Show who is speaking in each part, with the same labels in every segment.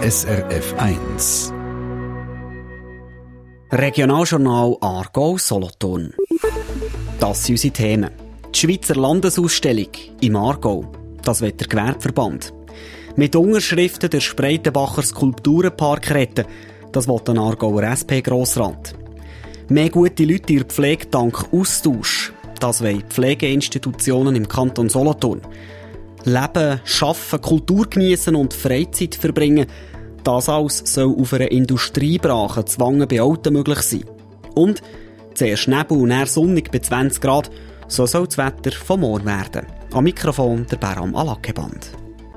Speaker 1: SRF 1.
Speaker 2: Regionaljournal Aargau-Solothurn. Das sind unsere Themen. Die Schweizer Landesausstellung im Aargau. Das will der Gewerbeverband. Mit Unterschriften der Spreitenbacher Skulpturenpark retten. Das will ein Aargauer SP-Grossrat. Mehr gute Leute in der Pflege dank Austausch. Das wollen Pflegeinstitutionen im Kanton Solothurn. Leben, arbeiten, Kultur geniessen und Freizeit verbringen. Das alles soll auf einer Industriebrache zu Wangen bei Alten möglich sein. Und zuerst Nebel und dann sonnig bei 20 Grad, so soll das Wetter von morgen werden. Am Mikrofon der Beram Alakeband.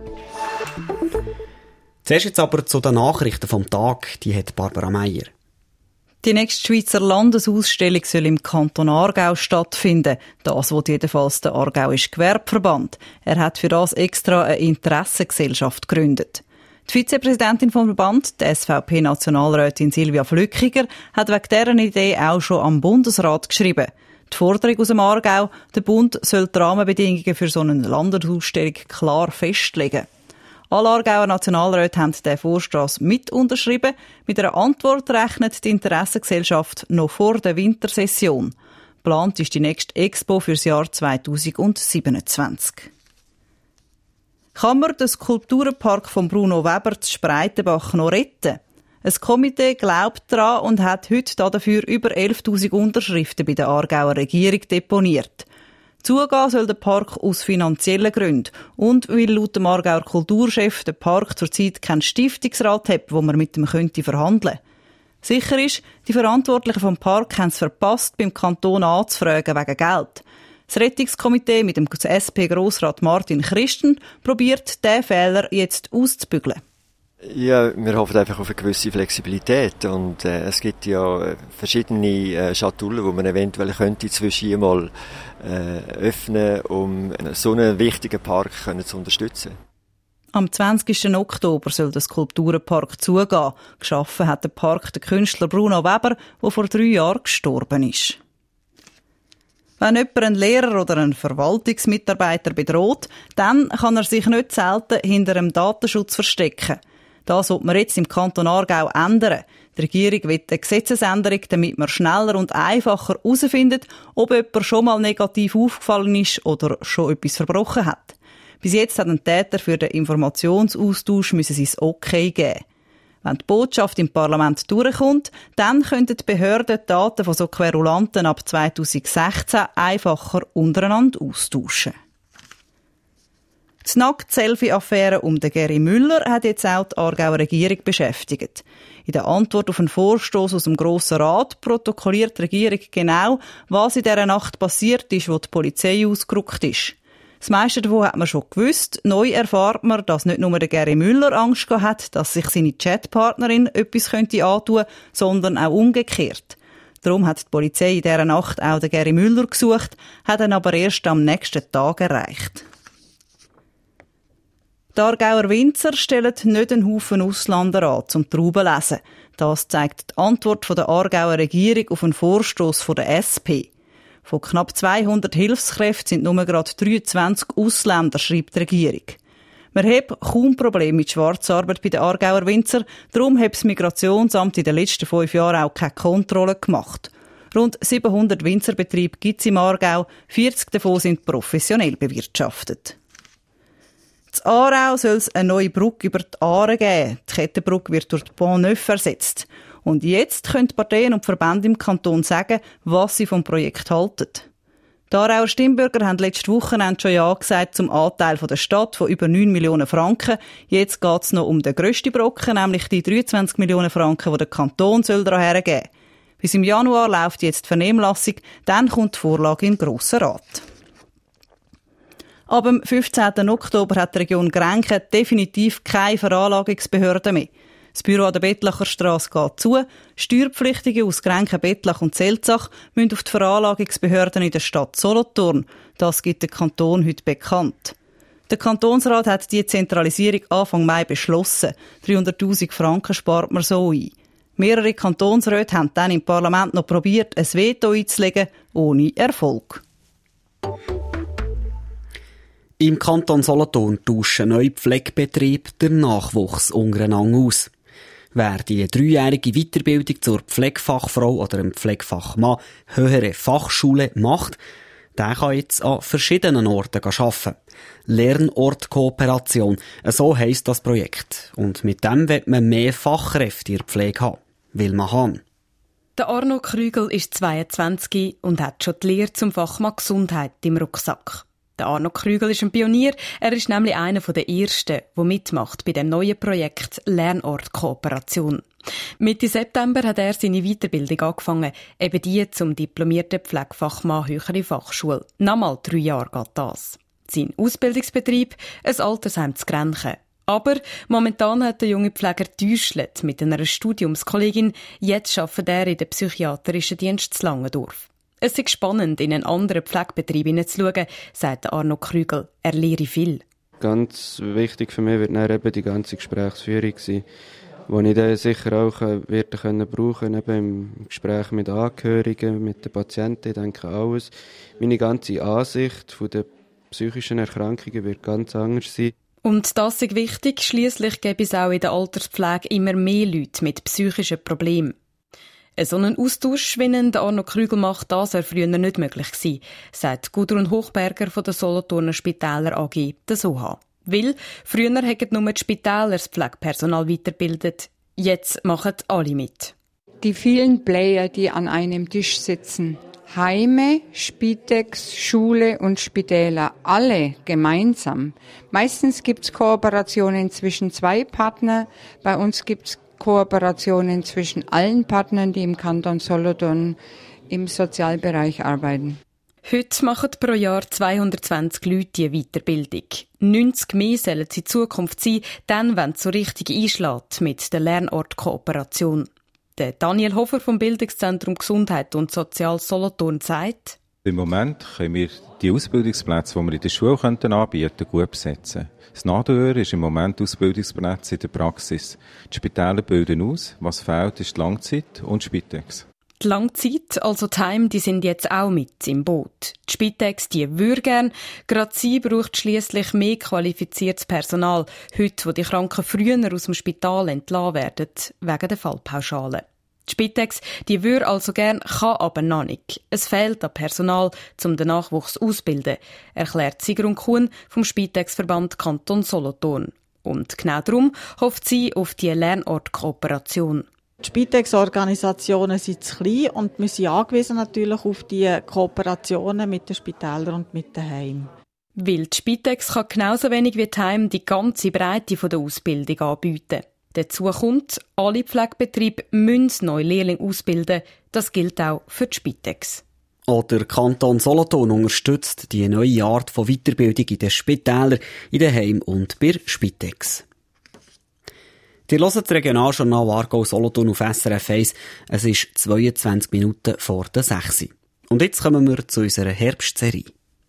Speaker 2: Zuerst jetzt aber zu den Nachrichten vom Tag, die hat Barbara Meier.
Speaker 3: Die nächste Schweizer Landesausstellung soll im Kanton Aargau stattfinden. Das will jedenfalls der Aargauische Gewerbeverband. Er hat für das extra eine Interessengesellschaft gegründet. Die Vizepräsidentin vom Verband, die SVP-Nationalrätin Silvia Flückiger, hat wegen dieser Idee auch schon am Bundesrat geschrieben. Die Forderung aus dem Aargau, der Bund soll die Rahmenbedingungen für so eine Landesausstellung klar festlegen. Alle Aargauer Nationalräte haben diesen Vorstoss mit unterschrieben. Mit einer Antwort rechnet die Interessengesellschaft noch vor der Wintersession. Geplant ist die nächste Expo fürs Jahr 2027. Kann man den Skulpturenpark von Bruno Weber zu Spreitenbach noch retten? Ein Komitee glaubt daran und hat heute dafür über 11.000 Unterschriften bei der Aargauer Regierung deponiert. Zugehen soll der Park aus finanziellen Gründen und weil laut dem Aargauer Kulturchef der Park zurzeit keinen Stiftungsrat hat, wo man mit ihm verhandeln könnte. Sicher ist, die Verantwortlichen vom Park haben es verpasst, beim Kanton anzufragen wegen Geld. Das Rettungskomitee mit dem SP-Grossrat Martin Christen probiert diesen Fehler jetzt auszubügeln.
Speaker 4: Ja, wir hoffen einfach auf eine gewisse Flexibilität und es gibt ja verschiedene Schatullen, die man eventuell könnte zwischen mal öffnen, um so einen wichtigen Park zu unterstützen.
Speaker 3: Am 20. Oktober soll der Skulpturenpark zugehen. Geschaffen hat der Park der Künstler Bruno Weber, der vor 3 Jahren gestorben ist. Wenn jemand einen Lehrer oder einen Verwaltungsmitarbeiter bedroht, dann kann er sich nicht selten hinter einem Datenschutz verstecken. Das will man jetzt im Kanton Aargau ändern. Die Regierung will eine Gesetzesänderung, damit man schneller und einfacher herausfindet, ob jemand schon mal negativ aufgefallen ist oder schon etwas verbrochen hat. Bis jetzt hat ein Täter für den Informationsaustausch sein Okay geben. Wenn die Botschaft im Parlament durchkommt, dann können die Behörden die Daten von so Querulanten ab 2016 einfacher untereinander austauschen. Die Nackt-Selfie-Affäre um den Geri Müller hat jetzt auch die Aargauer Regierung beschäftigt. In der Antwort auf einen Vorstoss aus dem Grossen Rat protokolliert die Regierung genau, was in dieser Nacht passiert ist, wo die Polizei ausgerückt ist. Das meiste davon hat man schon gewusst. Neu erfahrt man, dass nicht nur der Geri Müller Angst gehabt hat, dass sich seine Chatpartnerin etwas antun könnte, sondern auch umgekehrt. Darum hat die Polizei in dieser Nacht auch den Geri Müller gesucht, hat ihn aber erst am nächsten Tag erreicht. Die Aargauer Winzer stellen nicht einen Haufen Ausländer an, um Trauben zu lesen. Das zeigt die Antwort der Aargauer Regierung auf einen Vorstoss der SP. Von knapp 200 Hilfskräften sind nur gerade 23 Ausländer, schreibt die Regierung. Man hat kaum Probleme mit Schwarzarbeit bei den Aargauer Winzer, darum hat das Migrationsamt in den letzten 5 Jahren auch keine Kontrolle gemacht. Rund 700 Winzerbetriebe gibt es im Aargau, 40 davon sind professionell bewirtschaftet. In Aarau soll es eine neue Brücke über die Aare geben. Die Kettenbrücke wird durch die Pont Neuf ersetzt. Und jetzt können die Parteien und die Verbände im Kanton sagen, was sie vom Projekt halten. Die Aarauer Stimmbürger haben letzte Wochenende schon Ja gesagt zum Anteil der Stadt von über 9 Millionen Franken. Jetzt geht es noch um den grössten Brocken, nämlich die 23 Millionen Franken, die der Kanton daran hergeben soll. Bis im Januar läuft jetzt die Vernehmlassung, dann kommt die Vorlage in den Grossen Rat. Ab dem 15. Oktober hat die Region Grenken definitiv keine Veranlagungsbehörde mehr. Das Büro an der Bettlacher Strasse geht zu. Steuerpflichtige aus Grenken, Bettlach und Selzach müssen auf die Veranlagungsbehörden in der Stadt Solothurn. Das gibt der Kanton heute bekannt. Der Kantonsrat hat die Zentralisierung Anfang Mai beschlossen. 300'000 Franken spart man so ein. Mehrere Kantonsräte haben dann im Parlament noch probiert, ein Veto einzulegen, ohne Erfolg.
Speaker 2: Im Kanton Solothurn tauschen neue Pflegebetriebe den Nachwuchs untereinander aus. Wer die 3-jährige Weiterbildung zur Pflegefachfrau oder einem Pflegefachmann höhere Fachschule macht, der kann jetzt an verschiedenen Orten arbeiten. Lernortkooperation, so heisst das Projekt. Und mit dem will man mehr Fachkräfte in der Pflege haben. Wilma Hahn.
Speaker 5: Der Arno Krügel ist 22 und hat schon die Lehre zum Fachmann Gesundheit im Rucksack. Der Arno Krügel ist ein Pionier. Er ist nämlich einer der Ersten, der mitmacht bei dem neuen Projekt Lernortkooperation. Mitte September hat er seine Weiterbildung angefangen, eben die zum diplomierten Pflegefachmann höhere Fachschule. Nochmal 3 Jahre geht das. Sein Ausbildungsbetrieb, ein Altersheim zu Grenchen. Aber momentan hat der junge Pfleger Täuschlet mit einer Studiumskollegin. Jetzt arbeitet er in der psychiatrischen Dienst zu Langendorf. Es ist spannend, in einen anderen Pflegebetrieb hineinzuschauen, sagt Arno Krügel. Er lehre viel.
Speaker 6: Ganz wichtig für mich wird dann eben die ganze Gesprächsführung sein, die ich dann sicher auch werde brauchen, eben im Gespräch mit Angehörigen, mit den Patienten, ich denke alles. Meine ganze Ansicht von den psychischen Erkrankungen wird ganz anders sein.
Speaker 5: Und das ist wichtig, schliesslich gibt es auch in der Alterspflege immer mehr Leute mit psychischen Problemen. So einen Austausch, wie ihn Arno Krügel macht, das war früher nicht möglich gewesen, sagt Gudrun Hochberger von der Solothurner Spitäler AG, der SOHA. Weil früher hätten nur die Spitäler das Pflegepersonal weitergebildet. Jetzt machen alle mit.
Speaker 7: Die vielen Player, die an einem Tisch sitzen, Heime, Spitex, Schule und Spitäler, alle gemeinsam. Meistens gibt es Kooperationen zwischen 2 Partnern. Bei uns gibt es Kooperationen zwischen allen Partnern, die im Kanton Solothurn im Sozialbereich arbeiten.
Speaker 5: Heute machen pro Jahr 220 Leute die Weiterbildung. 90 mehr sollen es in Zukunft sein, dann, wenn es so richtig einschlägt mit der Lernortkooperation. Der Daniel Hofer vom Bildungszentrum Gesundheit und Sozial Solothurn sagt:
Speaker 8: Im Moment können wir die Ausbildungsplätze, die wir in der Schule anbieten können, gut besetzen. Das Nadelöhr ist im Moment Ausbildungsplätze in der Praxis. Die Spitäler bilden aus. Was fehlt, ist die Langzeit und Spitex.
Speaker 5: Die Langzeit, also die Heime, die sind jetzt auch mit im Boot. Die Spitex, die würde gern. Gerade sie braucht schliesslich mehr qualifiziertes Personal. Heute, wo die Kranken früher aus dem Spital entlassen werden, wegen der Fallpauschale. Die Spitex, die würde also gern, kann aber noch nicht. Es fehlt an Personal, um den Nachwuchs auszubilden, erklärt Sigrun Kuhn vom Spitex-Verband Kanton Solothurn. Und genau darum hofft sie auf die Lernortkooperation.
Speaker 9: Die Spitex-Organisationen sind zu klein und wir sind angewiesen natürlich auf die Kooperationen mit den Spitälern und mit den Heimen.
Speaker 5: Weil die Spitex kann genauso wenig wie die Heime die ganze Breite der Ausbildung anbieten. Dazu kommt, alle Pflegebetriebe müssen neue Lehrlinge ausbilden. Das gilt auch für die Spitex.
Speaker 2: Auch der Kanton Solothurn unterstützt die neue Art von Weiterbildung in den Spitälern, in den Heimen und bei Spitex. Ihr hört das Regionaljournal Aargau Solothurn auf SRF 1. Es ist 22 Minuten vor der 6. Und jetzt kommen wir zu unserer Herbstserie.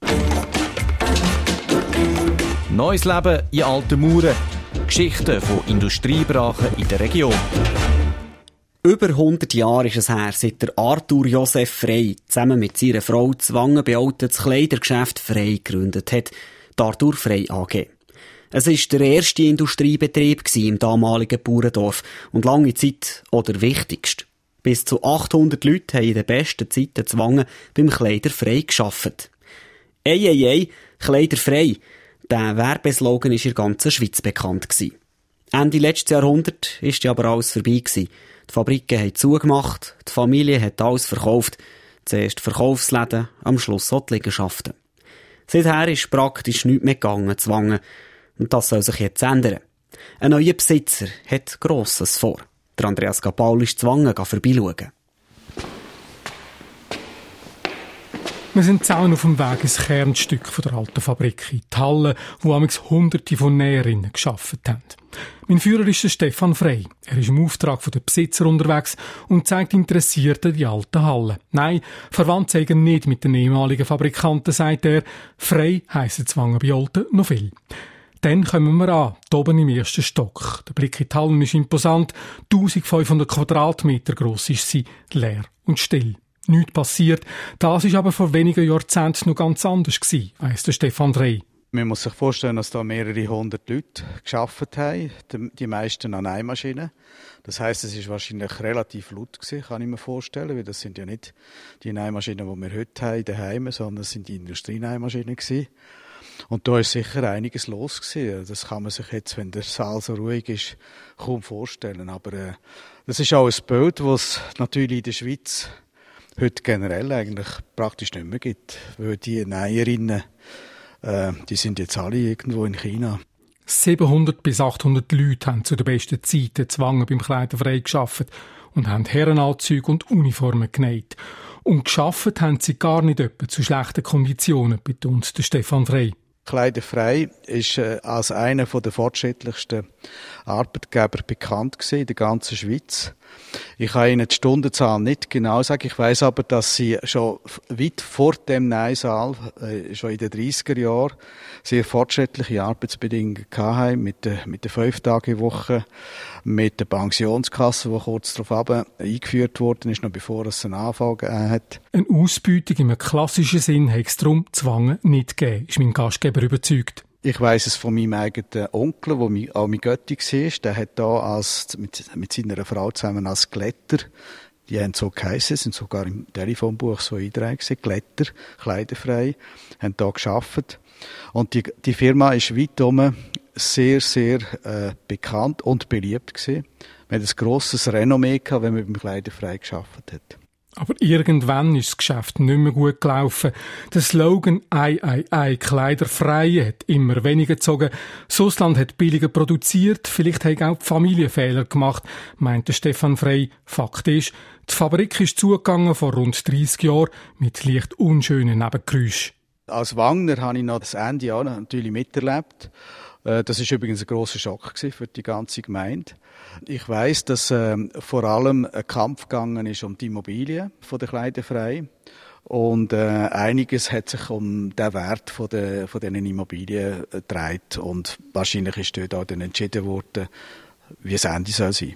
Speaker 10: Neues Leben in alten Mauern. Geschichten von Industriebrachen in der Region.
Speaker 2: Über 100 Jahre ist es her, seit der Arthur Josef Frey zusammen mit seiner Frau Zwangen das Kleidergeschäft Frey gegründet hat, die Arthur Frey AG. Es war der erste Industriebetrieb im damaligen Bauerndorf und lange Zeit auch der wichtigste. Bis zu 800 Leute haben in den besten Zeiten Zwangen beim Kleider Frey gearbeitet. Ei, Kleider Frey. Der Werbeslogan war in der ganzen Schweiz bekannt. Ende letzten Jahrhundert war aber alles vorbei. Die Fabriken haben zugemacht, die Familie hat alles verkauft. Zuerst Verkaufsläden, am Schluss auch die Liegenschaften. Seither ist praktisch nichts mehr gegangen, Zwangen. Und das soll sich jetzt ändern. Ein neuer Besitzer hat Grosses vor. Der Andreas Gapaul ist Zwangen vorbeischauen.
Speaker 11: Wir sind zusammen auf dem Weg ins Kernstück der alten Fabrik, in die Halle, wo amigs Hunderte von Näherinnen gearbeitet haben. Mein Führer ist der Stefan Frey. Er ist im Auftrag der Besitzer unterwegs und zeigt Interessierten die alte Halle. Nein, verwandt sei er nicht mit den ehemaligen Fabrikanten, sagt er. Frey heissen Zwangen bei Olten noch viel. Dann kommen wir an, hier oben im ersten Stock. Der Blick in die Hallen ist imposant. 1500 Quadratmeter gross ist sie, leer und still. Nichts passiert. Das war aber vor wenigen Jahrzehnten noch ganz anders gewesen, weiss der Stefan Frey.
Speaker 12: Man muss sich vorstellen, dass da mehrere hundert Leute gearbeitet haben, die meisten an Nähmaschinen. Das heisst, es ist wahrscheinlich relativ laut gewesen, kann ich mir vorstellen, weil das sind ja nicht die Nähmaschinen, die wir heute haben daheim, sondern es sind die Industrienähmaschinen gewesen. Und da ist sicher einiges los gewesen. Das kann man sich jetzt, wenn der Saal so ruhig ist, kaum vorstellen. Aber das ist auch ein Bild, das es natürlich in der Schweiz heute generell eigentlich praktisch nicht mehr gibt. Weil die Näherinnen, die sind jetzt alle irgendwo in China.
Speaker 11: 700 bis 800 Leute haben zu den besten Zeiten Zwangen beim Kleiderfrei gearbeitet und haben Herrenanzüge und Uniformen genäht. Und gearbeitet haben sie gar nicht etwa zu schlechten Konditionen, betont der Stefan Frey.
Speaker 12: Kleiderfrei ist als einer der fortschrittlichsten Arbeitgeber bekannt gewesen in der ganzen Schweiz. Ich kann Ihnen die Stundenzahl nicht genau sagen. Ich weiss aber, dass sie schon weit vor dem Nähsaal, schon in den 30er Jahren, sehr fortschrittliche Arbeitsbedingungen hatten, mit der 5-Tage-Woche, mit der Pensionskasse, die kurz darauf eingeführt worden ist, noch bevor es einen Anfang gegeben hat.
Speaker 11: Eine Ausbeutung im klassischen Sinn hat es darum Zwangen nicht gegeben, ist mein Gastgeber überzeugt.
Speaker 12: Ich weiss es von meinem eigenen Onkel, der auch mein Götti war. Der hat da mit seiner Frau zusammen als Glätter, die haben so geheissen, sind sogar im Telefonbuch so eingetragen, Glätter, kleiderfrei, haben da gearbeitet. Und die Firma ist weitherum sehr, sehr bekannt und beliebt gewesen. Man hat ein grosses Renommee gehabt, wenn man beim Kleiderfrei gearbeitet hat.
Speaker 11: Aber irgendwann ist das Geschäft nicht mehr gut gelaufen. Der Slogan «Ei, kleiderfrei» hat immer weniger gezogen. Sussland hat billiger produziert, vielleicht hat auch die Familie Fehler gemacht, meinte Stefan Frey. Fakt ist, die Fabrik ist zugegangen vor rund 30 Jahren mit leicht unschönen Nebengeräuschen.
Speaker 12: Als Wagner habe ich noch das Ende auch natürlich miterlebt. Das ist übrigens ein grosser Schock für die ganze Gemeinde. Ich weiss, dass vor allem ein Kampf gegangen ist um die Immobilien von der Kleiderfrei. Und einiges hat sich um den Wert von diesen Immobilien gedreht. Und wahrscheinlich ist dort auch dann entschieden worden, wie das Ende soll sein.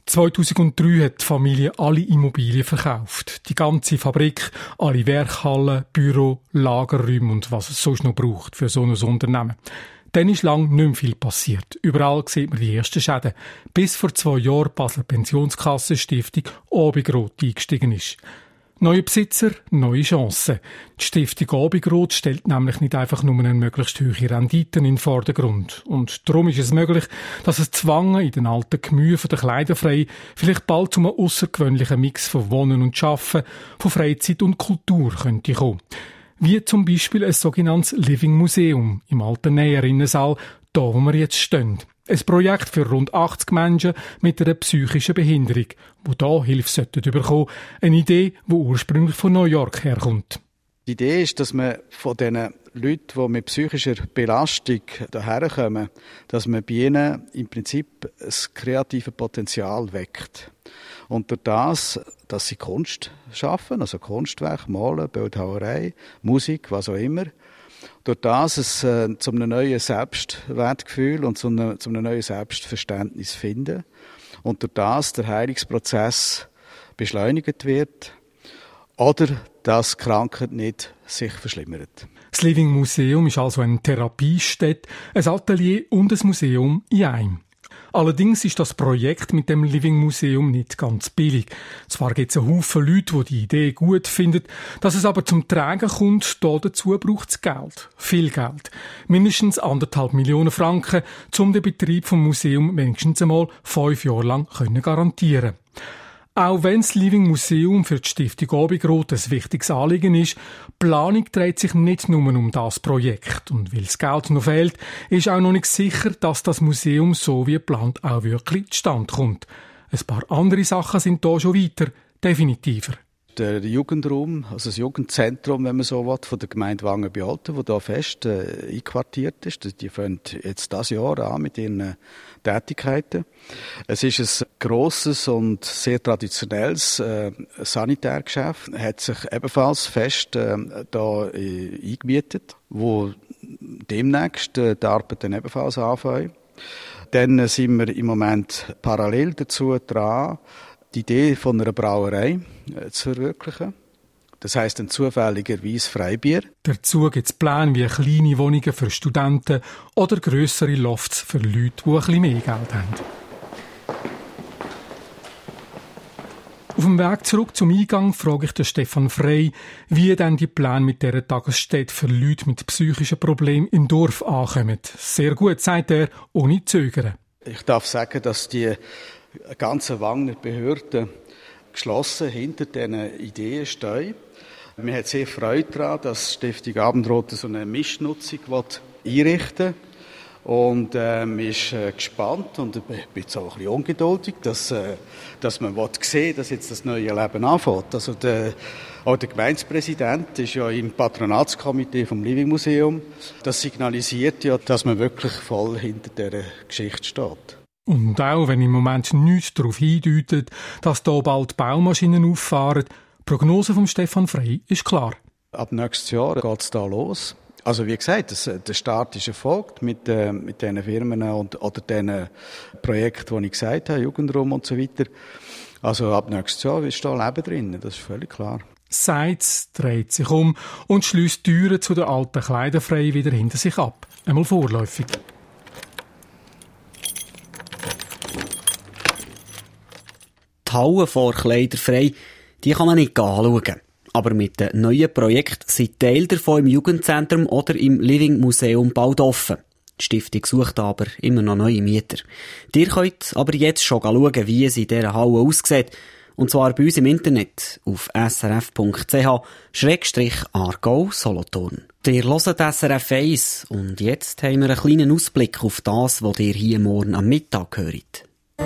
Speaker 11: 2003 hat die Familie alle Immobilien verkauft. Die ganze Fabrik, alle Werkhallen, Büro, Lagerräume und was es sonst noch braucht für so ein Unternehmen. Dann ist lang nicht mehr viel passiert. Überall sieht man die ersten Schäden. Bis vor 2 Jahren die Basler Pensionskassenstiftung Abigrot eingestiegen ist. Neue Besitzer, neue Chancen. Die Stiftung Abigrot stellt nämlich nicht einfach nur eine möglichst hohe Rendite in den Vordergrund. Und darum ist es möglich, dass es Zwangen in den alten Gemüsen der Kleiderfrei vielleicht bald zu einem aussergewöhnlichen Mix von Wohnen und Arbeiten, von Freizeit und Kultur könnte kommen. Wie zum Beispiel ein sogenanntes Living Museum im alten Näherinnensaal, da wo wir jetzt stehen. Ein Projekt für rund 80 Menschen mit einer psychischen Behinderung, die da Hilfe bekommen sollten. Eine Idee, die ursprünglich von New York herkommt.
Speaker 12: Die Idee ist, dass man von diesen Leuten, die mit psychischer Belastung hierher kommen, dass man bei ihnen im Prinzip das kreative Potenzial weckt. Und durch das, dass sie Kunst schaffen, also Kunstwerk, Malen, Bildhauerei, Musik, was auch immer, durch das es zu einem neuen Selbstwertgefühl und zu einem neuen Selbstverständnis finden und durch das der Heilungsprozess beschleunigt wird oder dass die Krankheit nicht sich verschlimmert.
Speaker 11: Das Living Museum ist also eine Therapiestätte, ein Atelier und ein Museum in einem. Allerdings ist das Projekt mit dem Living Museum nicht ganz billig. Zwar gibt es einen Haufen Leute, die die Idee gut finden, dass es aber zum Tragen kommt, dazu braucht es Geld. Viel Geld. Mindestens 1,5 Millionen Franken, um den Betrieb vom Museum wenigstens einmal 5 Jahre lang garantieren können. Auch wenn das Living Museum für die Stiftung Abigrot ein wichtiges Anliegen ist, die Planung dreht sich nicht nur um das Projekt. Und weil das Geld noch fehlt, ist auch noch nicht sicher, dass das Museum so wie geplant auch wirklich zustande kommt. Ein paar andere Sachen sind da schon weiter, definitiver.
Speaker 12: Der Jugendraum, also das Jugendzentrum, wenn man so will, von der Gemeinde Wangen bei Olten, das hier fest einquartiert ist. Die fangen jetzt dieses Jahr an mit ihren Tätigkeiten. Es ist ein grosses und sehr traditionelles Sanitärgeschäft. Hat sich ebenfalls fest da eingemietet, wo demnächst die Arbeit dann ebenfalls anfangen. Dann sind wir im Moment parallel dazu dran, die Idee von einer Brauerei zu verwirklichen, Das heisst dann zufälligerweise Freibier.
Speaker 11: Dazu gibt es Pläne wie kleine Wohnungen für Studenten oder grössere Lofts für Leute, die ein bisschen mehr Geld haben. Auf dem Weg zurück zum Eingang frage ich den Stefan Frey, wie denn die Pläne mit dieser Tagesstätte für Leute mit psychischen Problemen im Dorf ankommen. Sehr gut, sagt er, ohne Zögern.
Speaker 12: Ich darf sagen, dass die ganze Wangener Behörden geschlossen hinter diesen Ideen stehen. Wir haben sehr Freude daran, dass die Stiftung Abendrot so eine Mischnutzung einrichten will. Und man ist gespannt und ich bin jetzt auch ein bisschen ungeduldig, dass man sehen will, dass jetzt das neue Leben anfängt. Also auch der Gemeindepräsident ist ja im Patronatskomitee vom Living Museum. Das signalisiert ja, dass man wirklich voll hinter dieser Geschichte steht.
Speaker 11: Und auch wenn im Moment nichts darauf hindeutet, dass hier bald Baumaschinen auffahren, die Prognose von Stefan Frey ist klar.
Speaker 12: Ab nächstes Jahr geht es da los. Also wie gesagt, der Start ist erfolgt mit diesen Firmen oder diesen Projekten, die ich gesagt habe, Jugendraum und so weiter. Also ab nächstes Jahr ist da Leben drin, das ist völlig klar.
Speaker 11: Seitz dreht sich um und schließt die Türen zu der alten Kleiderfrei wieder hinter sich ab. Einmal vorläufig.
Speaker 2: Die Halle vor Kleiderfrei, die kann man nicht anschauen. Aber mit dem neuen Projekt sind Teile davon im Jugendzentrum oder im Living Museum bald offen. Die Stiftung sucht aber immer noch neue Mieter. Ihr könnt aber jetzt schon schauen, wie es in dieser Halle aussieht. Und zwar bei uns im Internet auf srf.ch/Aargau-Solothurn. Ihr hört SRF 1 und jetzt haben wir einen kleinen Ausblick auf das, was ihr hier morgen am Mittag hört.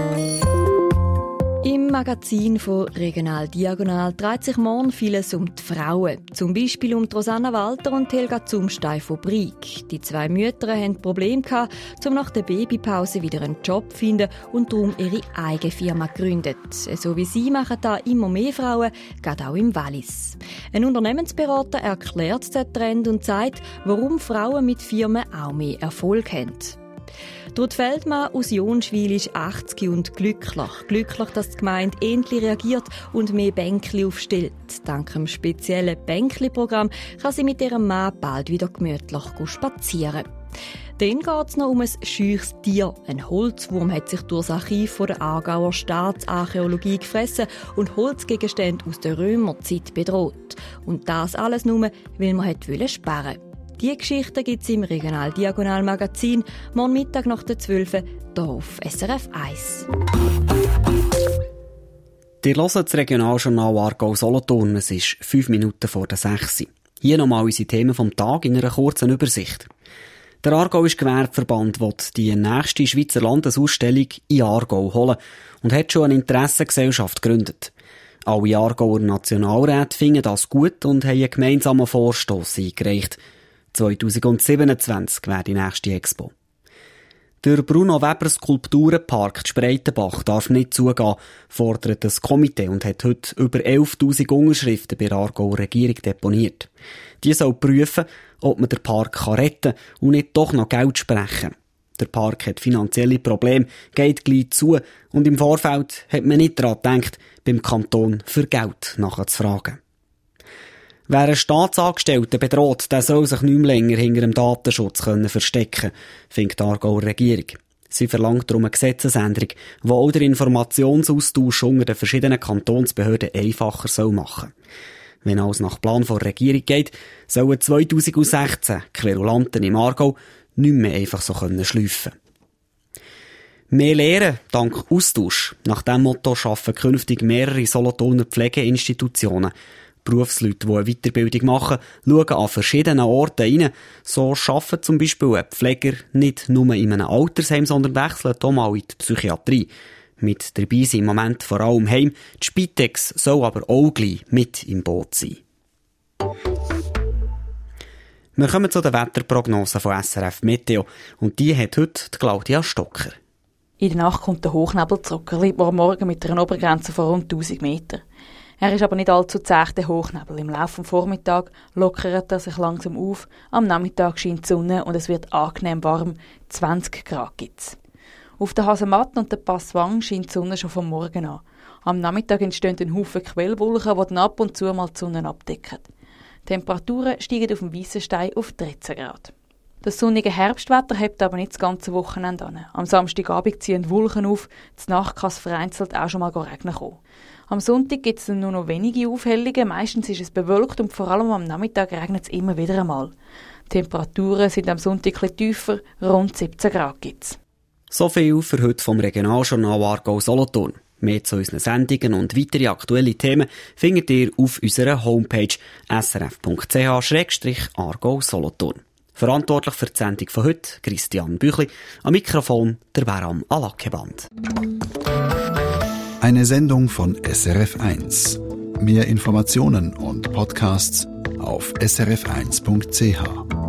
Speaker 13: Im Magazin von Regional Diagonal dreht sich morgen vieles um die Frauen. Zum Beispiel um Rosanna Walter und Helga Zumstein von Brieg. Die zwei Mütter hatten Probleme gehabt, um nach der Babypause wieder einen Job zu finden und darum ihre eigene Firma gegründet. So wie sie machen da immer mehr Frauen, gerade auch im Wallis. Ein Unternehmensberater erklärt den Trend und zeigt, warum Frauen mit Firmen auch mehr Erfolg haben. Ruth Feldmann aus Jonschwil ist 80 und glücklich. Glücklich, dass die Gemeinde endlich reagiert und mehr Bänkli aufstellt. Dank dem speziellen Bänkli-Programm kann sie mit ihrem Mann bald wieder gemütlich spazieren. Dann geht es noch um ein scheues Tier. Ein Holzwurm hat sich durch das Archiv der Aargauer Staatsarchäologie gefressen und Holzgegenstände aus der Römerzeit bedroht. Und das alles nur, weil man sparen wollte. Diese Geschichte gibt es im Regional Diagonal Magazin morgen Mittag nach der 12 Uhr hier auf SRF 1.
Speaker 2: Ihr hört das Regionaljournal Aargau-Solothurn. Es ist 5 Minuten vor der 6 Uhr. Hier nochmal unsere Themen vom Tag in einer kurzen Übersicht. Der Aargauische Gewerbeverband will die nächste Schweizer Landesausstellung in Aargau holen und hat schon eine Interessengesellschaft gegründet. Alle Aargauer Nationalräte finden das gut und haben einen gemeinsamen Vorstoss eingereicht. 2027 wäre die nächste Expo. Der Bruno Weber Skulpturenpark Spreitenbach darf nicht zugehen, fordert das Komitee und hat heute über 11.000 Unterschriften bei der Aargauer Regierung deponiert. Die soll prüfen, ob man den Park retten kann und nicht doch noch Geld sprechen. Der Park hat finanzielle Probleme, geht gleich zu und im Vorfeld hat man nicht daran gedacht, beim Kanton für Geld nachzufragen. Wer einen Staatsangestellten bedroht, der soll sich nicht mehr länger hinter dem Datenschutz verstecken können, findet die Aargauer Regierung. Sie verlangt darum eine Gesetzesänderung, die auch den Informationsaustausch unter den verschiedenen Kantonsbehörden einfacher machen soll. Wenn alles nach Plan der Regierung geht, sollen 2016 Querulanten im Aargau nicht mehr einfach so schleifen. Mehr Lehren dank Austausch. Nach diesem Motto arbeiten künftig mehrere Solothurner Pflegeinstitutionen. Berufsleute, die eine Weiterbildung machen, schauen an verschiedenen Orten rein. So arbeiten zum Beispiel ein Pfleger nicht nur in einem Altersheim, sondern wechseln auch mal in die Psychiatrie. Mit dabei sind im Moment vor allem Heim. Die Spitex soll aber auch gleich mit im Boot sein. Wir kommen zu den Wetterprognosen von SRF Meteo. Und die hat heute die Claudia Stocker.
Speaker 14: In der Nacht kommt der Hochnebel zurück. Er liegt am Morgen mit einer Obergrenze von rund 1000 Metern. Er ist aber nicht allzu zäh, der Hochnebel. Im Laufe des Vormittags lockert er sich langsam auf. Am Nachmittag scheint die Sonne und es wird angenehm warm. 20 Grad gibt's. Auf der Hasematten und der Passwang scheint die Sonne schon vom Morgen an. Am Nachmittag entstehen ein Haufen Quellwolken, die dann ab und zu mal die Sonne abdecken. Die Temperaturen steigen auf dem Weissenstein auf 13 Grad. Das sonnige Herbstwetter hebt aber nicht das ganze Wochenende an. Am Samstagabend ziehen Wolken auf, die Nacht kann es vereinzelt auch schon mal regnen kommen. Am Sonntag gibt es dann nur noch wenige Aufhellungen, meistens ist es bewölkt und vor allem am Nachmittag regnet es immer wieder einmal. Die Temperaturen sind am Sonntag etwas tiefer, rund 17 Grad gibt's.
Speaker 2: So viel für heute vom Regionaljournal Aargau-Solothurn. Mehr zu unseren Sendungen und weitere aktuelle Themen findet ihr auf unserer Homepage srf.ch/Aargau-Solothurn. Verantwortlich für die Sendung von heute Christian Büchli, am Mikrofon der Beram Alakeband.
Speaker 1: Eine Sendung von SRF1. Mehr Informationen und Podcasts auf srf1.ch.